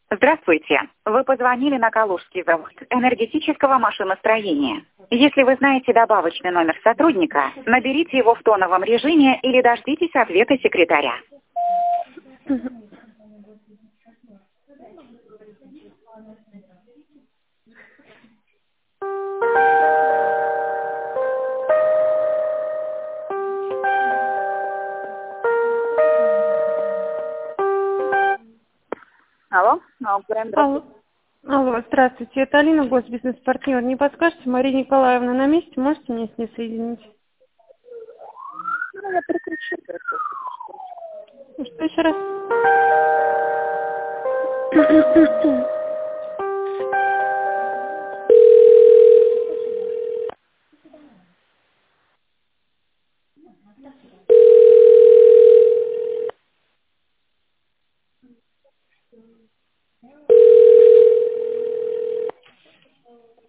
Здравствуйте. Вы позвонили на Калужский завод энергетического машиностроения. Если вы знаете добавочный номер сотрудника, наберите его в тоновом режиме или дождитесь ответа секретаря. Алло, Алло, алло, здравствуйте, это Алина, госбизнес-партнер. Не подскажете, Мария Николаевна на месте? Можете меня с ней соединить? Я переключу. Что еще раз?